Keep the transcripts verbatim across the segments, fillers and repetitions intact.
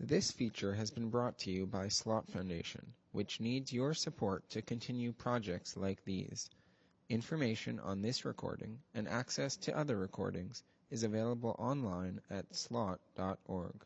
This feature has been brought to you by Slot Foundation, which needs your support to continue projects like these. Information on this recording and access to other recordings is available online at slot dot org.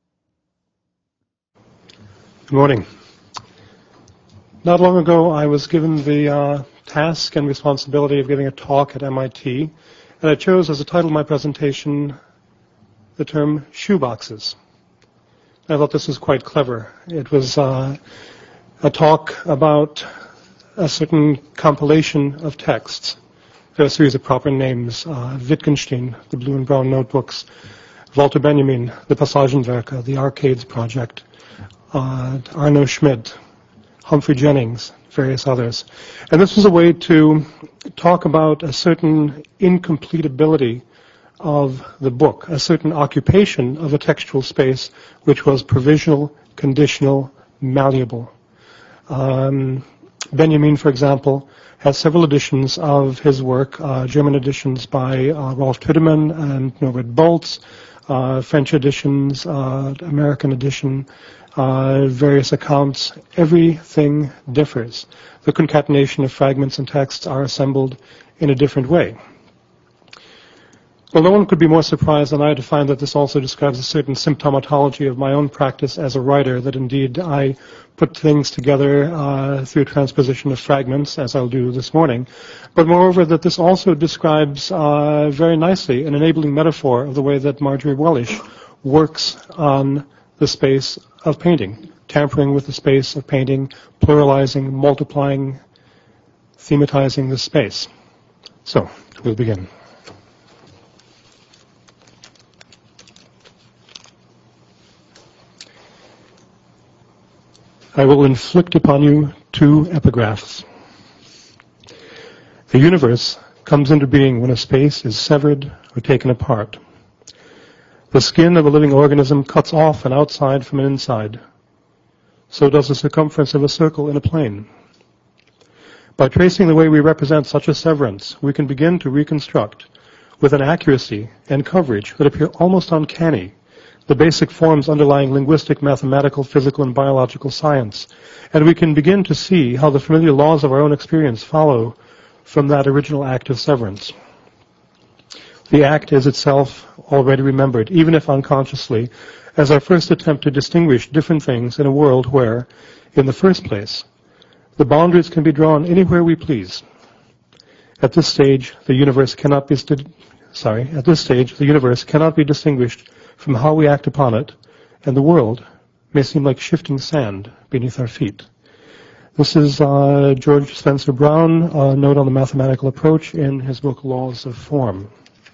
Good morning. Not long ago, I was given the uh, task and responsibility of giving a talk at M I T, and I chose as the title of my presentation the term shoeboxes. I thought this was quite clever. It was uh, a talk about a certain compilation of texts. There are a series of proper names: uh, Wittgenstein, the Blue and Brown Notebooks; Walter Benjamin, the Passagenwerke, the Arcades Project; uh, Arno Schmidt, Humphrey Jennings, various others. And this was a way to talk about a certain incompletability of the book, a certain occupation of a textual space which was provisional, conditional, malleable. Um, Benjamin, for example, has several editions of his work, uh, German editions by uh, Rolf Tüdemann and Norbert Bolz, uh, French editions, uh, American edition, uh, various accounts. Everything differs. The concatenation of fragments and texts are assembled in a different way. Well, no one could be more surprised than I to find that this also describes a certain symptomatology of my own practice as a writer, that indeed I put things together uh, through transposition of fragments, as I'll do this morning, but moreover that this also describes uh, very nicely an enabling metaphor of the way that Marjorie Wellish works on the space of painting, tampering with the space of painting, pluralizing, multiplying, thematizing the space. So, we'll begin. I will inflict upon you two epigraphs. The universe comes into being when a space is severed or taken apart. The skin of a living organism cuts off an outside from an inside. So does the circumference of a circle in a plane. By tracing the way we represent such a severance, we can begin to reconstruct, with an accuracy and coverage that appear almost uncanny, the basic forms underlying linguistic, mathematical, physical, and biological science. And we can begin to see how the familiar laws of our own experience follow from that original act of severance. The act is itself already remembered, even if unconsciously, as our first attempt to distinguish different things in a world where, in the first place, the boundaries can be drawn anywhere we please. At this stage, the universe cannot be st- sorry, at this stage, the universe cannot be distinguished from how we act upon it, and the world may seem like shifting sand beneath our feet. This is uh, George Spencer Brown, a note on the mathematical approach in his book Laws of Form.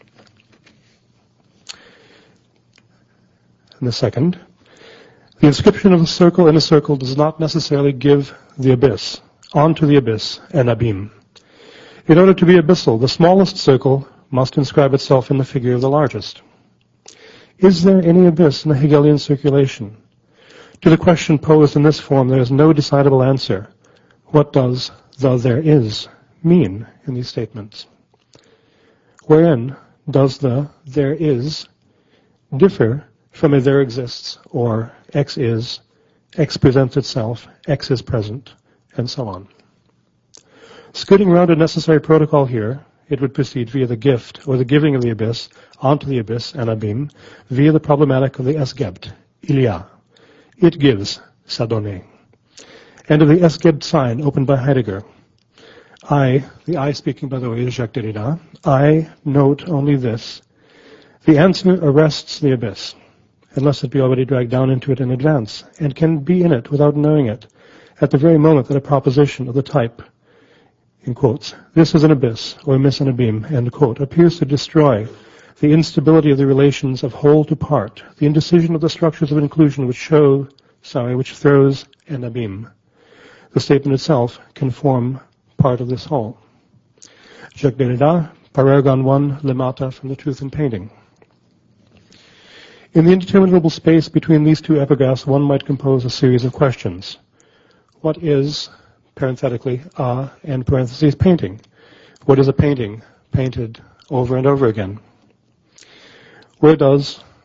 And the second, the inscription of a circle in a circle does not necessarily give the abyss, onto the abyss, an abîme. In order to be abyssal, the smallest circle must inscribe itself in the figure of the largest. Is there any abyss in the Hegelian circulation? To the question posed in this form, there is no decidable answer. What does the there is mean in these statements? Wherein does the there is differ from a there exists, or X is, X presents itself, X is present, and so on? Skirting around a necessary protocol here, it would proceed via the gift, or the giving of the abyss, onto the abyss, an abîme, via the problematic of the es-gebt, il y a. It gives, ça donne. And of the es-gebt sign, opened by Heidegger. I, the I speaking, by the way, is Jacques Derrida, I note only this. The answer arrests the abyss, unless it be already dragged down into it in advance, and can be in it without knowing it, at the very moment that a proposition of the type, in quotes, this is an abyss, or miss an abîme, end quote, appears to destroy the instability of the relations of whole to part, the indecision of the structures of inclusion which show, sorry, which throws an abîme. The statement itself can form part of this whole. Jacques Derrida, Paragon one, Lemata, from The Truth in Painting. In the indeterminable space between these two epigraphs, one might compose a series of questions. What is, parenthetically, a, and parentheses, painting? What is a painting? Painted over and over again. Where does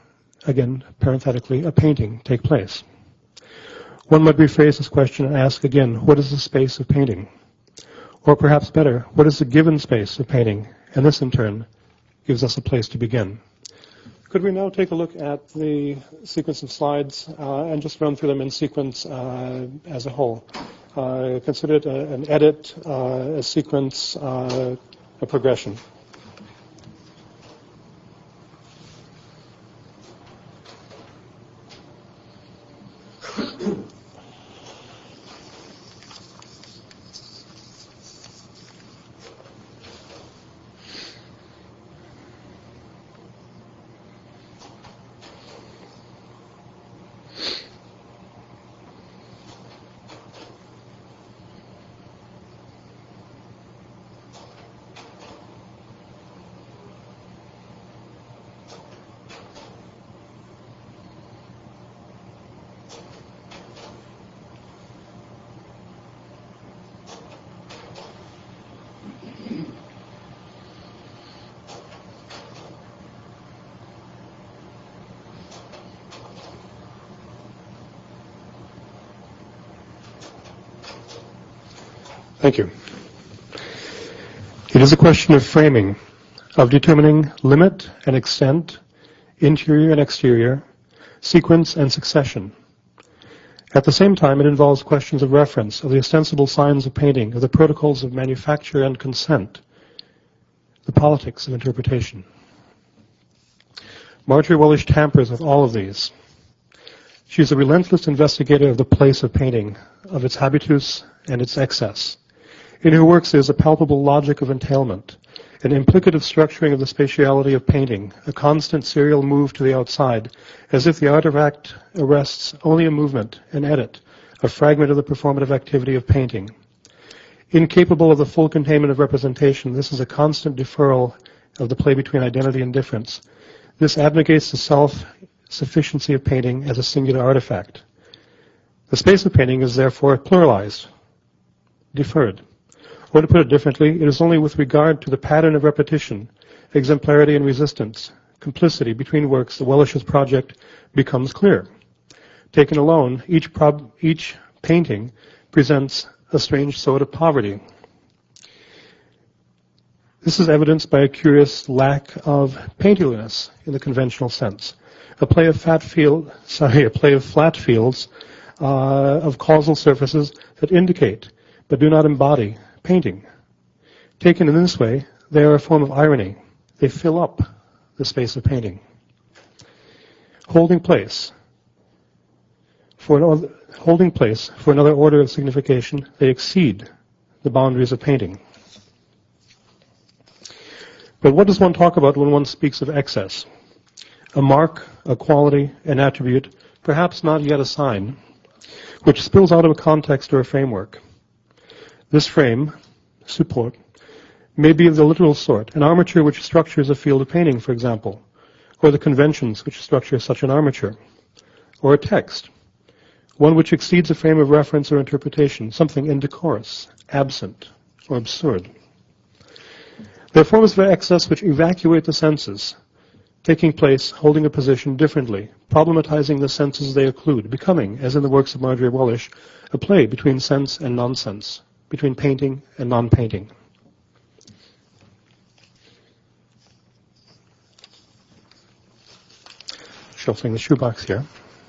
again, parenthetically, a painting take place? One might rephrase this question and ask again, what is the space of painting? Or perhaps better, what is the given space of painting? And this, in turn, gives us a place to begin. Could we now take a look at the sequence of slides uh, and just run through them in sequence uh, as a whole? Uh, consider it a, an edit, uh, a sequence, uh, a progression. Thank you. It is a question of framing, of determining limit and extent, interior and exterior, sequence and succession. At the same time, it involves questions of reference, of the ostensible signs of painting, of the protocols of manufacture and consent, the politics of interpretation. Marjorie Wallisch tampers with all of these. She is a relentless investigator of the place of painting, of its habitus and its excess. In her works there is a palpable logic of entailment, an implicative structuring of the spatiality of painting, a constant serial move to the outside, as if the artifact arrests only a movement, an edit, a fragment of the performative activity of painting. Incapable of the full containment of representation, this is a constant deferral of the play between identity and difference. This abnegates the self-sufficiency of painting as a singular artifact. The space of painting is therefore pluralized, deferred. Or to put it differently, it is only with regard to the pattern of repetition, exemplarity and resistance, complicity between works that Wallisch's project becomes clear. Taken alone, each, prob- each painting presents a strange sort of poverty. This is evidenced by a curious lack of painterliness in the conventional sense. A play of fat field, sorry, a play of flat fields uh, of causal surfaces that indicate but do not embody painting. Taken in this way, they are a form of irony. They fill up the space of painting. Holding place for another, holding place for another order of signification, they exceed the boundaries of painting. But what does one talk about when one speaks of excess? A mark, a quality, an attribute, perhaps not yet a sign, which spills out of a context or a framework. This frame, support, may be of the literal sort, an armature which structures a field of painting, for example, or the conventions which structure such an armature, or a text, one which exceeds a frame of reference or interpretation, something indecorous, absent, or absurd. There are forms of excess which evacuate the senses, taking place, holding a position differently, problematizing the senses they occlude, becoming, as in the works of Marjorie Wallisch, a play between sense and nonsense, between painting and non-painting. Shuffling the shoebox here.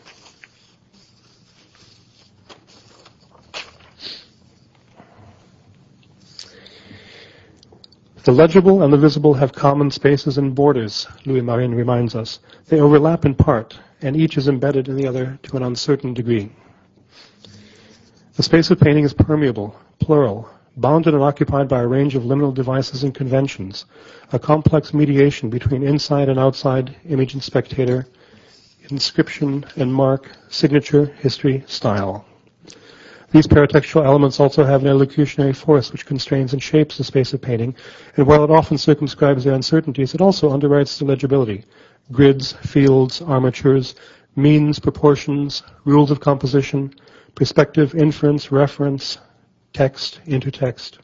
The legible and the visible have common spaces and borders, Louis Marin reminds us. They overlap in part, and each is embedded in the other to an uncertain degree. The space of painting is permeable, plural, bounded and occupied by a range of liminal devices and conventions, a complex mediation between inside and outside, image and spectator, inscription and mark, signature, history, style. These paratextual elements also have an elocutionary force which constrains and shapes the space of painting, and while it often circumscribes their uncertainties, it also underwrites the legibility. Grids, fields, armatures, means, proportions, rules of composition, perspective, inference, reference, text, intertext,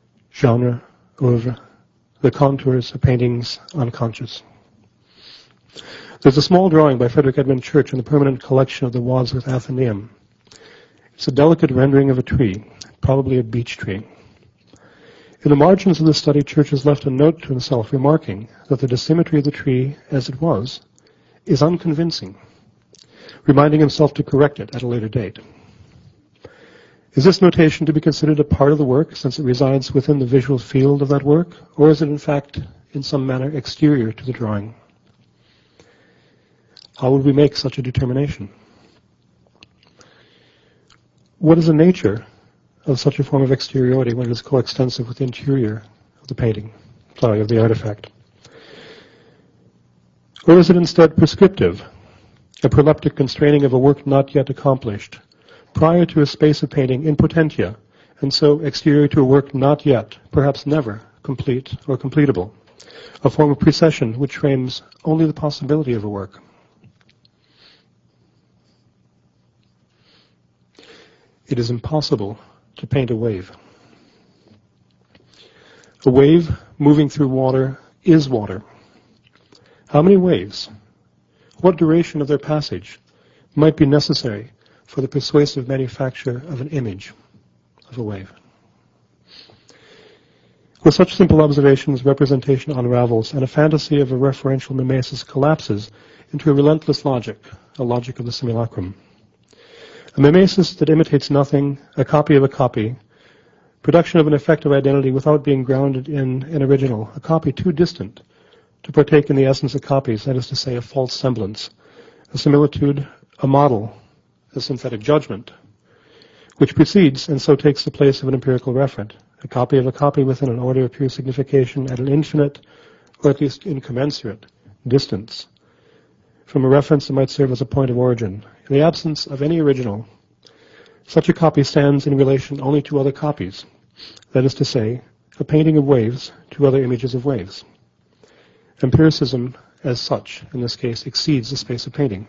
genre, oeuvre, the contours of painting's unconscious. There's a small drawing by Frederick Edmund Church in the permanent collection of the Wadsworth Athenaeum. It's a delicate rendering of a tree, probably a beech tree. In the margins of the study, Church has left a note to himself remarking that the dissymmetry of the tree, as it was, is unconvincing, reminding himself to correct it at a later date. Is this notation to be considered a part of the work, since it resides within the visual field of that work, or is it in fact, in some manner, exterior to the drawing? How would we make such a determination? What is the nature of such a form of exteriority when it is coextensive with the interior of the painting, sorry, of the artifact? Or is it instead prescriptive, a proleptic constraining of a work not yet accomplished, prior to a space of painting in potentia, and so exterior to a work not yet, perhaps never, complete or completable, a form of precession which frames only the possibility of a work? It is impossible to paint a wave. A wave moving through water is water. How many waves, what duration of their passage might be necessary for the persuasive manufacture of an image of a wave? With such simple observations, representation unravels, and a fantasy of a referential mimesis collapses into a relentless logic, a logic of the simulacrum. A mimesis that imitates nothing, a copy of a copy, production of an effective identity without being grounded in an original, a copy too distant to partake in the essence of copies, that is to say, a false semblance, a similitude, a model, a synthetic judgment, which precedes and so takes the place of an empirical referent, a copy of a copy within an order of pure signification at an infinite, or at least incommensurate, distance from a reference that might serve as a point of origin. In the absence of any original, such a copy stands in relation only to other copies, that is to say, a painting of waves to other images of waves. Empiricism, as such, in this case, exceeds the space of painting.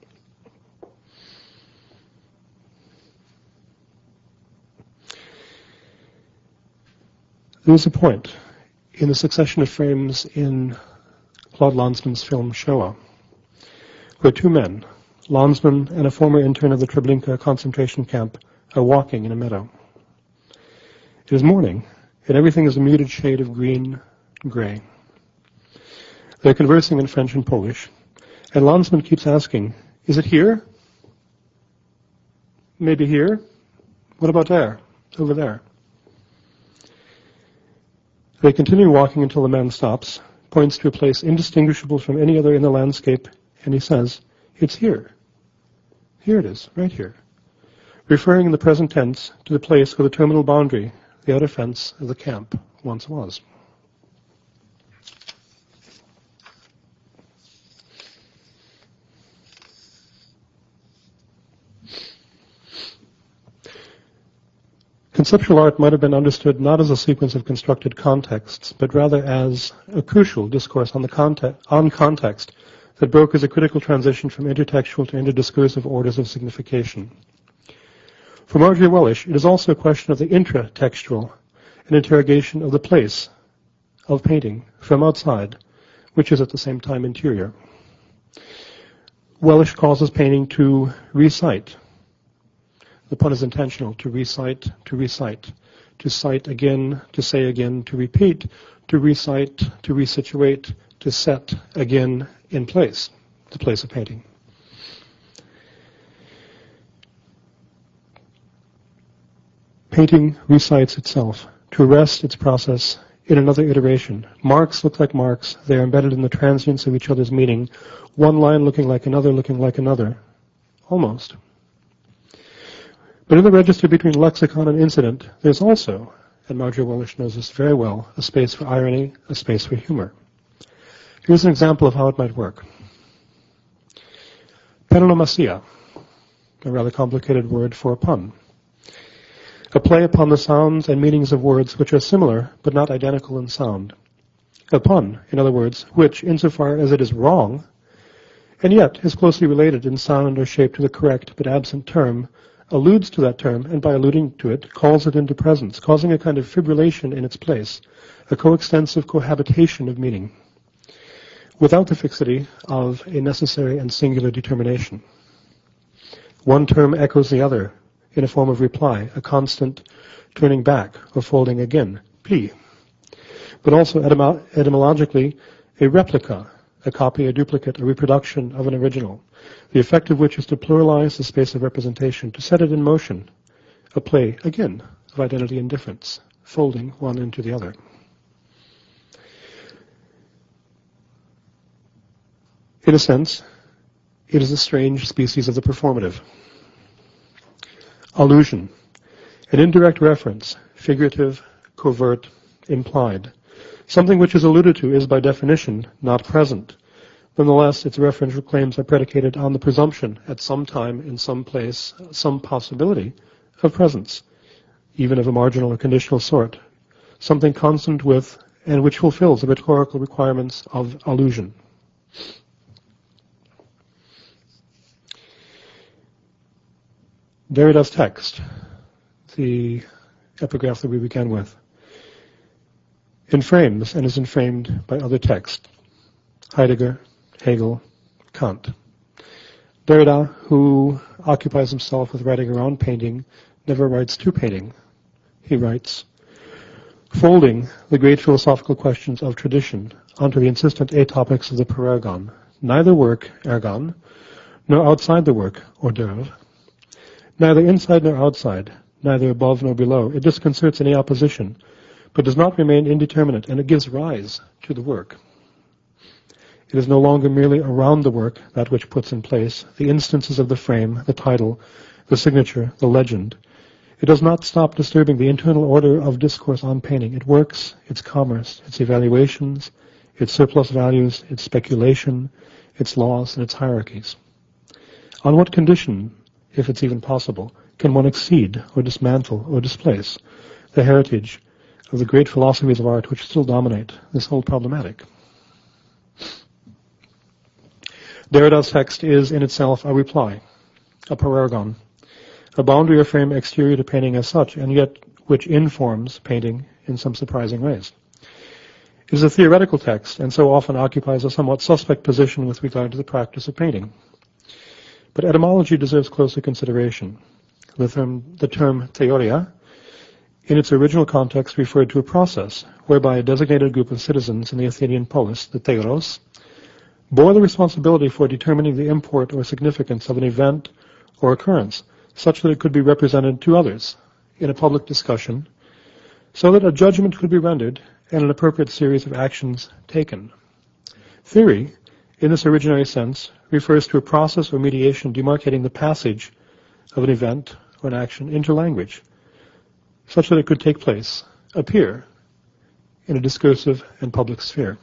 There is a point in the succession of frames in Claude Lanzmann's film Shoah, where two men, Lanzmann and a former intern of the Treblinka concentration camp, are walking in a meadow. It is morning, and everything is a muted shade of green and gray. They're conversing in French and Polish, and Lanzmann keeps asking, "Is it here? Maybe here? What about there? Over there?" They continue walking until the man stops, points to a place indistinguishable from any other in the landscape, and he says, "It's here. Here it is, right here," referring in the present tense to the place where the terminal boundary, the outer fence of the camp, once was. Conceptual art might have been understood not as a sequence of constructed contexts, but rather as a crucial discourse on the context, on context that brokers a critical transition from intertextual to interdiscursive orders of signification. For Marjorie Wellish, it is also a question of the intratextual, an interrogation of the place of painting from outside, which is at the same time interior. Wellish calls his painting to recite. The pun is intentional, to recite, to recite, to cite again, to say again, to repeat, to recite, to resituate, to set again in place, the place of painting. Painting recites itself, to arrest its process in another iteration. Marks look like marks. They are embedded in the transience of each other's meaning, one line looking like another, looking like another. Almost. But in the register between lexicon and incident, there's also, and Marjorie Wellish knows this very well, a space for irony, a space for humor. Here's an example of how it might work. Paronomasia, a rather complicated word for a pun. A play upon the sounds and meanings of words which are similar but not identical in sound. A pun, in other words, which, insofar as it is wrong, and yet is closely related in sound or shape to the correct but absent term, alludes to that term, and by alluding to it, calls it into presence, causing a kind of fibrillation in its place, a coextensive cohabitation of meaning. without the fixity of a necessary and singular determination. One term echoes the other in a form of reply, a constant turning back or folding again, pli. But also etymo- etymologically, a replica, a copy, a duplicate, a reproduction of an original, the effect of which is to pluralize the space of representation, to set it in motion, a play, again, of identity and difference, folding one into the other. In a sense, it is a strange species of the performative. Allusion, an indirect reference, figurative, covert, implied. Something which is alluded to is by definition not present. Nonetheless, its referential claims are predicated on the presumption at some time, in some place, some possibility of presence, even of a marginal or conditional sort, something consonant with and which fulfills the rhetorical requirements of allusion. Derrida's text, the epigraph that we began with, inframes and is inframed by other texts, Heidegger, Hegel, Kant. Derrida, who occupies himself with writing around painting, never writes to painting. He writes, folding the great philosophical questions of tradition onto the insistent atopics of the parergon, neither work, ergon, nor outside the work, hors d'oeuvre, neither inside nor outside, neither above nor below. It disconcerts any opposition, but does not remain indeterminate, and it gives rise to the work. It is no longer merely around the work, that which puts in place the instances of the frame, the title, the signature, the legend. It does not stop disturbing the internal order of discourse on painting. It works, its commerce, its evaluations, its surplus values, its speculation, its laws, and its hierarchies. On what condition, if it's even possible, can one exceed or dismantle or displace the heritage of the great philosophies of art which still dominate this whole problematic? Derrida's text is in itself a reply, a parergon, a boundary or frame exterior to painting as such, and yet which informs painting in some surprising ways. It is a theoretical text, and so often occupies a somewhat suspect position with regard to the practice of painting. But etymology deserves closer consideration. The term, the term theoria, in its original context, referred to a process whereby a designated group of citizens in the Athenian polis, the theoros, bore the responsibility for determining the import or significance of an event or occurrence, such that it could be represented to others in a public discussion, so that a judgment could be rendered and an appropriate series of actions taken. Theory, in this originary sense, refers to a process or mediation demarcating the passage of an event or an action into language, such that it could take place, appear, in a discursive and public sphere.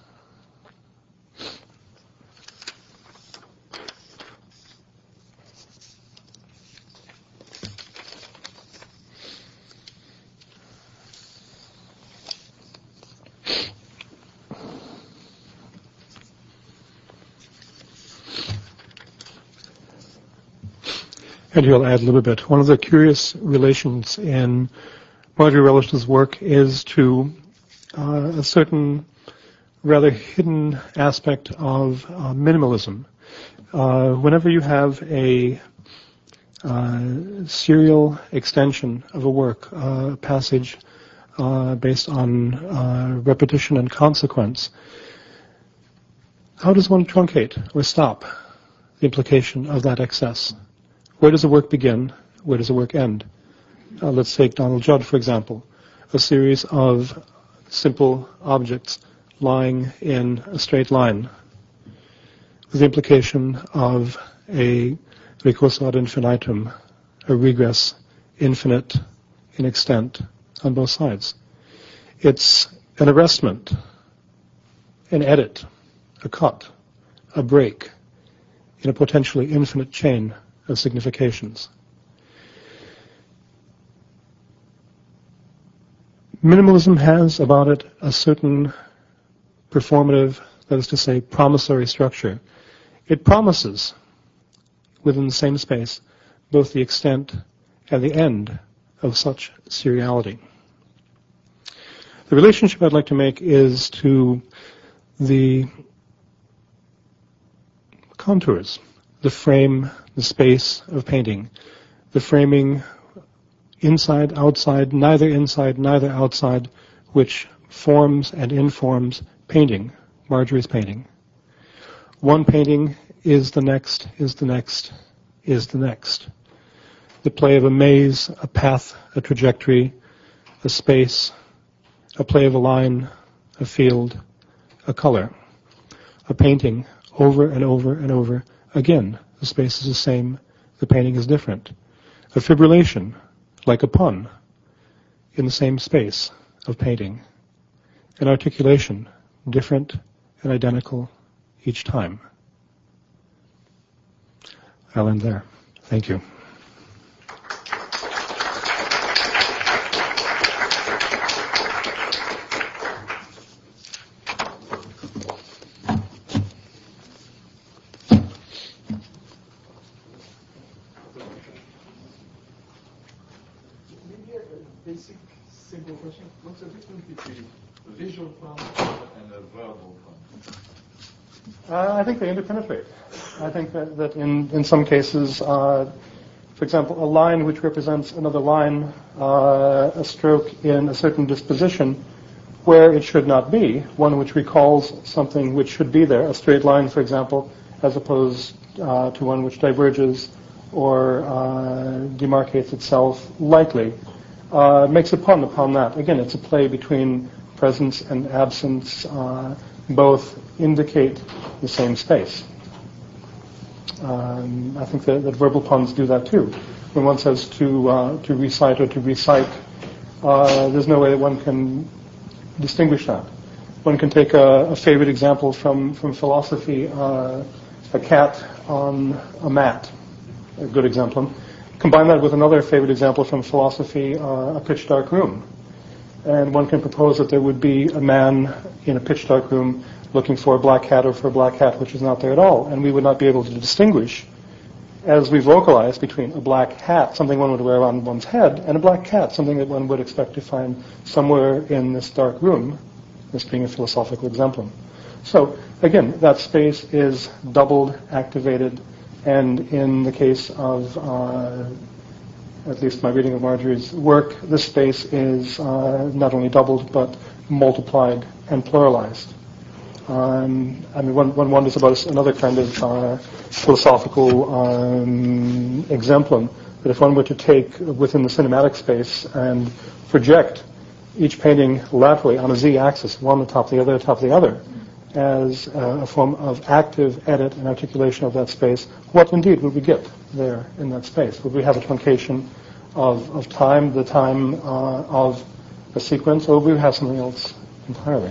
And here I'll add a little bit. One of the curious relations in Marjorie Relish's work is to uh, a certain rather hidden aspect of uh, minimalism. Uh, whenever you have a uh, serial extension of a work, a uh, passage uh, based on uh, repetition and consequence, how does one truncate or stop the implication of that excess? Where does the work begin? Where does the work end? Uh, let's take Donald Judd, for example. A series of simple objects lying in a straight line with the implication of a recurso ad infinitum, a regress infinite in extent on both sides. It's an arrestment, an edit, a cut, a break in a potentially infinite chain of significations. Minimalism has about it a certain performative, that is to say, promissory structure. It promises, within the same space, both the extent and the end of such seriality. The relationship I'd like to make is to the contours, the frame, the space of painting, the framing inside, outside, neither inside, neither outside, which forms and informs painting, Marjorie's painting. One painting is the next, is the next, is the next. The play of a maze, a path, a trajectory, a space, a play of a line, a field, a color. A painting over and over and over. Again, the space is the same, the painting is different. A fibrillation, like a pun, in the same space of painting. An articulation, different and identical each time. I'll end there. Thank you. Basic, simple question. What's the difference between a visual plan and a verbal plan? Uh, I think they interpenetrate. I think that, that in, in some cases, uh, for example, a line which represents another line, uh, a stroke in a certain disposition where it should not be, one which recalls something which should be there, a straight line, for example, as opposed uh, to one which diverges or uh, demarcates itself lightly. Uh, makes a pun upon that. Again, it's a play between presence and absence. Uh, both indicate the same space. Um, I think that, that verbal puns do that too. When one says to uh, to recite or to recite, uh, there's no way that one can distinguish that. One can take a, a favorite example from, from philosophy, uh, a cat on a mat, a good example. Combine that with another favorite example from philosophy, uh, a pitch dark room. And one can propose that there would be a man in a pitch dark room looking for a black cat or for a black cat which is not there at all. And we would not be able to distinguish, as we vocalize, between a black hat, something one would wear on one's head, and a black cat, something that one would expect to find somewhere in this dark room, this being a philosophical example. So, again, that space is doubled, activated, and in the case of, uh, at least my reading of Marjorie's work, this space is uh, not only doubled, but multiplied and pluralized. Um, I mean, one, one wonders about another kind of uh, philosophical um, exemplum, that if one were to take within the cinematic space and project each painting laterally on a z-axis, one on top of the other, top of the other, as uh, a form of active edit and articulation of that space, what indeed would we get there in that space? Would we have a truncation of, of time, the time uh, of a sequence, or would we have something else entirely?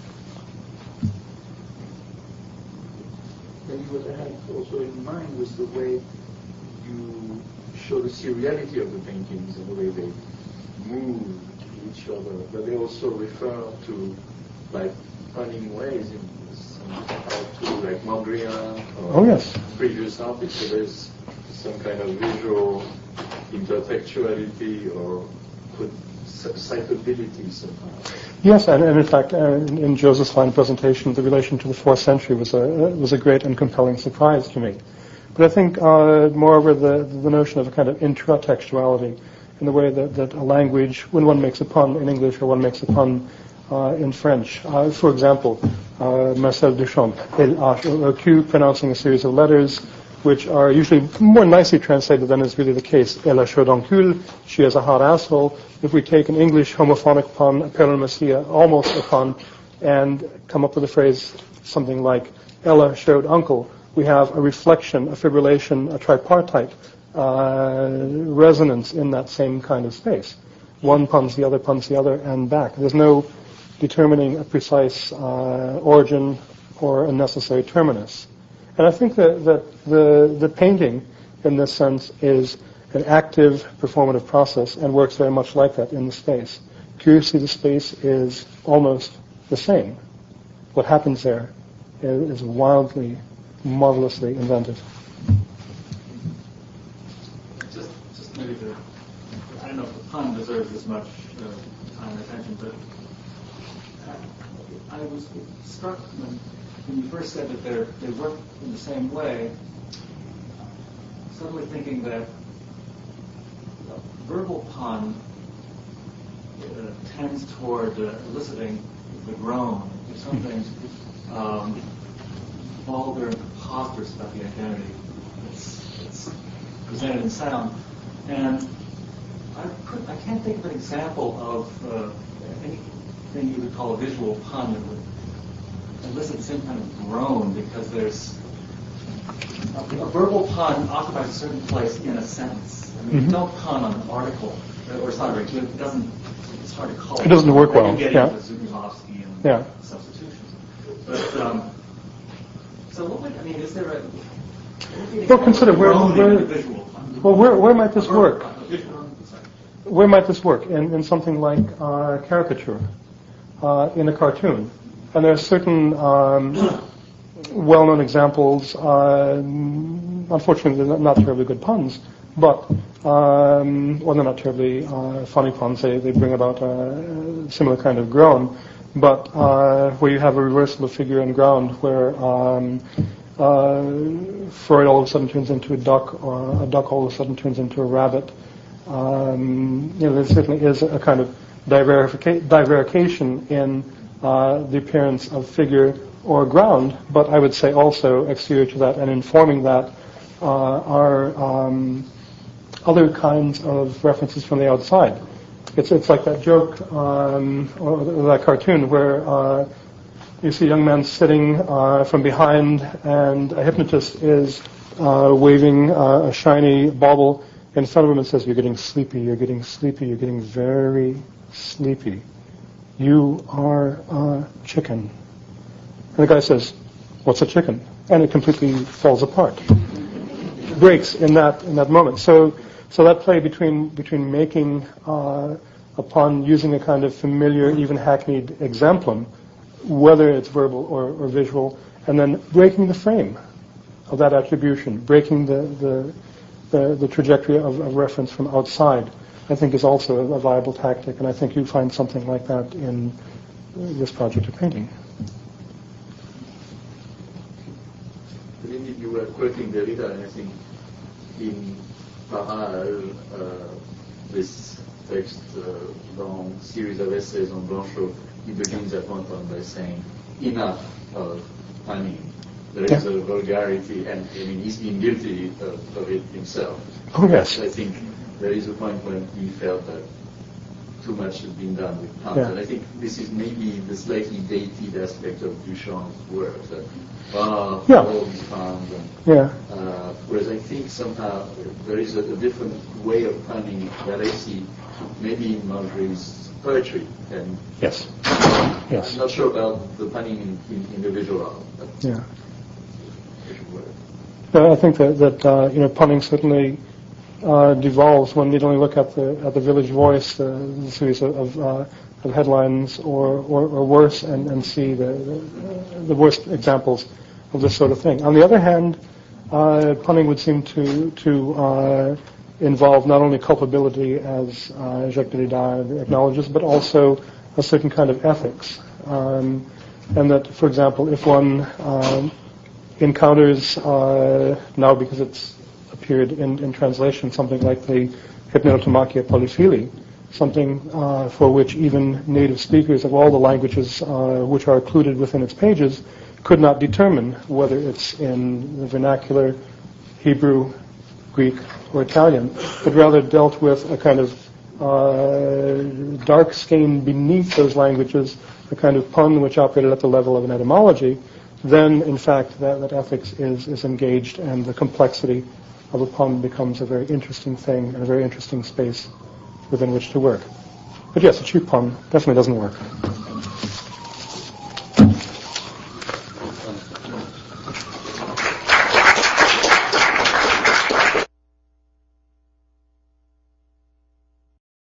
Maybe what I had also in mind was the way you show the seriality of the paintings and the way they move each other, but they also refer to like running ways in to like Mondrian or oh, yes. previous artists. So there's some kind of visual intertextuality or citability somehow. Yes, and, and in fact, uh, in, in Joseph's fine presentation, the relation to the fourth century was a uh, was a great and compelling surprise to me. But I think, uh, moreover, the the notion of a kind of intratextuality, in the way that, that a language, when one makes a pun in English or one makes a pun uh, in French, uh, for example, uh, Marcel Duchamp, El Q pronouncing a series of letters, which are usually more nicely translated than is really the case. Elle a chaud encul, she has a hot asshole. If we take an English homophonic pun, a peronomasia, almost a pun, and come up with a phrase something like Ella showed uncle, we have a reflection, a fibrillation, a tripartite uh, resonance in that same kind of space. One puns the other, puns the other, and back. There's no determining a precise uh, origin or a necessary terminus. And I think that, that the, the painting, in this sense, is an active performative process and works very much like that in the space. Curiously, the space is almost the same. What happens there is, is wildly, marvelously inventive. Just, just maybe the, I don't know if the pun deserves as much uh, time and attention, but I was struck when when you first said that they're, they work in the same way, suddenly thinking that a verbal pun uh, tends toward uh, eliciting the groan or something um, vulgar and preposterous about the identity that's, that's presented in sound. And I, put, I can't think of an example of uh, anything you would call a visual pun that would elicit some kind of groan, because there's a, a verbal pun occupies a certain place in a sentence. I mean, Mm-hmm. you don't pun on an article, or it's not very good. It doesn't. It's hard to call. It doesn't work well. You get Yeah. into Zukovsky and Yeah. substitutions. But um, so what would I mean? Is there a Well, consider where, where, visual pun? well, where, where might this work? A visual, sorry. Where might this work? In, in something like uh, caricature, uh, in a cartoon. And there are certain um, well-known examples, uh, unfortunately they're not terribly good puns, but, um, well, they're not terribly uh, funny puns. They, they bring about a similar kind of groan. But uh, where you have a reversal of figure and ground, where um, uh, Freud all of a sudden turns into a duck, or a duck all of a sudden turns into a rabbit. Um, you know, there certainly is a kind of diverifica- divarication in uh, the appearance of figure or ground, but I would say also exterior to that and informing that uh, are um, other kinds of references from the outside. It's it's like that joke um, or that cartoon where uh, you see a young man sitting uh, from behind, and a hypnotist is uh, waving uh, a shiny bauble in front of him and says, "You're getting sleepy. You're getting sleepy. You're getting very sleepy. You are a chicken." And the guy says, "What's a chicken?" And it completely falls apart, breaks in that in that moment. So. So that play between between making uh, upon using a kind of familiar, even hackneyed exemplum, whether it's verbal or, or visual, and then breaking the frame of that attribution, breaking the the, the, the trajectory of, of reference from outside, I think is also a, a viable tactic, and I think you find something like that in this project of painting. But indeed, you were quoting Derrida, and I think in Parallel, uh, this text, uh, long series of essays on Blanchot, he begins at one point by saying, enough of punning. There is Yeah. a vulgarity, and I mean, he's been guilty of, of it himself. Oh yes. I think there is a point when he felt that too much had been done with puns. Yeah. And I think this is maybe the slightly dated aspect of Duchamp's work, that, ah, Yeah. all these puns, and Yeah. uh, whereas I think somehow there is a, a different way of punning that I see maybe in Marjorie's poetry. And Yes. Yes. I'm not sure about the punning in, in, in the visual art. But Yeah. visual work. Uh, I think that, that uh, you know, punning certainly uh, devolves. One need only look at the at the Village Voice, uh, the series of of, uh, of headlines, or, or, or worse, and, and see the, the the worst examples of this sort of thing. On the other hand, uh, punning would seem to to uh, involve not only culpability, as uh, Jacques Derrida acknowledges, but also a certain kind of ethics. Um, and that, for example, if one um, encounters, uh, now because it's appeared in, in translation, something like the Hypnotomachia Polyphili, something uh, for which even native speakers of all the languages uh, which are included within its pages could not determine whether it's in the vernacular, Hebrew, Greek, or Italian, but rather dealt with a kind of uh, dark skein beneath those languages, a kind of pun which operated at the level of an etymology, then, in fact, that, that ethics is, is engaged, and the complexity of a pun becomes a very interesting thing and a very interesting space within which to work. But yes, a cheap pun definitely doesn't work.